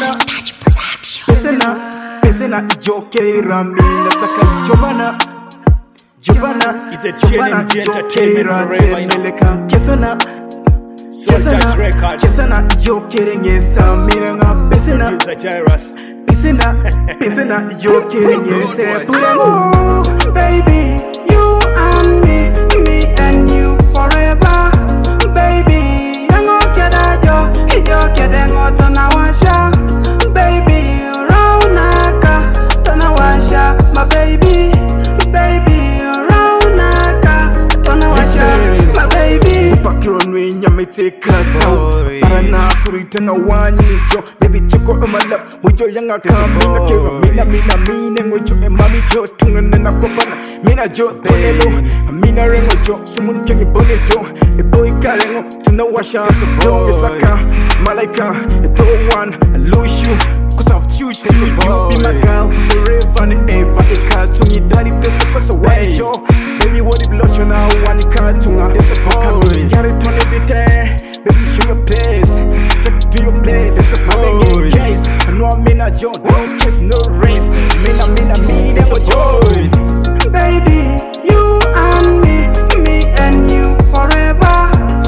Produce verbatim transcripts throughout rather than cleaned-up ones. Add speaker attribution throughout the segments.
Speaker 1: Jovana, Pesena, Pesena, Jokera, Nataka Jovana, Jovana
Speaker 2: is a J N M G Entertainment forever.
Speaker 1: Meleka, Kesana,
Speaker 2: Soultouch Records.
Speaker 1: Kesana, Jokera, Yesa, Miranga, Pesena,
Speaker 2: Producer Jairus.
Speaker 1: Pesena, Pesena, Jokera, Yesa, Pura, baby, you and me, me and you forever, baby, Yango Kedajo, Hijo Kedengo Tonawasha, baby, Raunaka, Tonawasha, my baby, baby, Raunaka, Tonawasha, my baby. Pakronwe nyamete kata, Arana suritanga wani jo, baby choko umala, mujo yanga kamina kewa, mina mina mina mujo emami jo, tungane na kopana, mina jo tonelo, mina rengo jo, sumun kengi bone jo, e boy karengo, tunawasha jo, esaka, malaika, e to one, I lose you. Cause I've choose to you, be my girl forever and ever. A cartoon, you daddy, this a person, why yo? Baby, what if lotion now? One cartoon, this a boy. Got it on the day, baby, show your place. Check to your place, it's a boy. Case, I know I'm in a joint, no case, no race. Mean, I mean, I mean, it's a joy. Baby, you and me, me and you forever.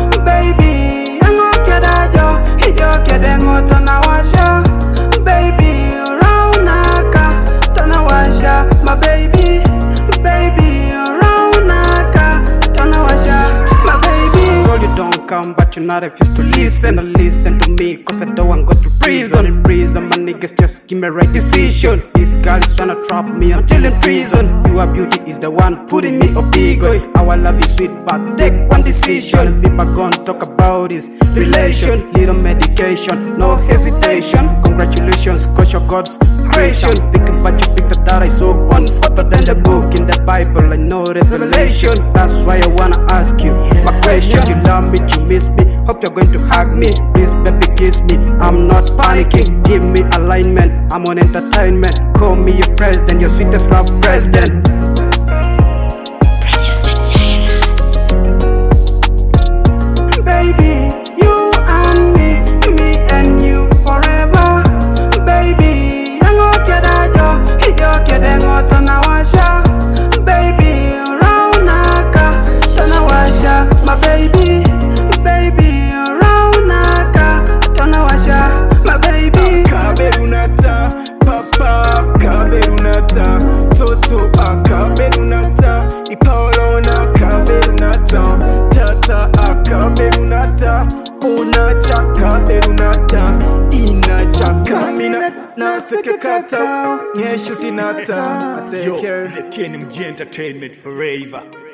Speaker 1: Baby, I'm gonna get a job, you're getting what on our show. Baby, Raunaka, Tonawasha, my baby, baby, Raunaka, Tonawasha, my baby. Girl, you don't come, but you not refuse to listen. Or listen to me, cause I don't want to go to prison. In prison, my niggas just give me right decision. This girl is tryna trap me until in prison. Your beauty is the one putting me up big. Our love is sweet, but take one decision. People gonna talk about this relation. Little medication, no hesitation. Congratulations, cause you're God's creation. Thinking about you picked that I saw one photo than the book in the Bible. I know revelation. That's why I wanna ask you my question. You love me, you miss me. Hope you're going to hug me. Please, baby, kiss me. I'm not panicking. Give me alignment. I'm on entertainment. Call me your president, your sweetest love president.
Speaker 3: Producer Jairus.
Speaker 1: Baby, you and me, me and you forever. Baby, yango kedajo, hijo kedengo tonawasha. Baby, Raunaka, tonawasha, my baby, baby, Raunaka, tonawasha, my baby. Kabelunata, papa, kabelunata, toto akabelunata, ipolona kabelunata, tata akabelunata, unacha kabelunata, inacha kamina na sekekata, nyeshutinata.
Speaker 2: Yo, it's a J N M G Entertainment forever.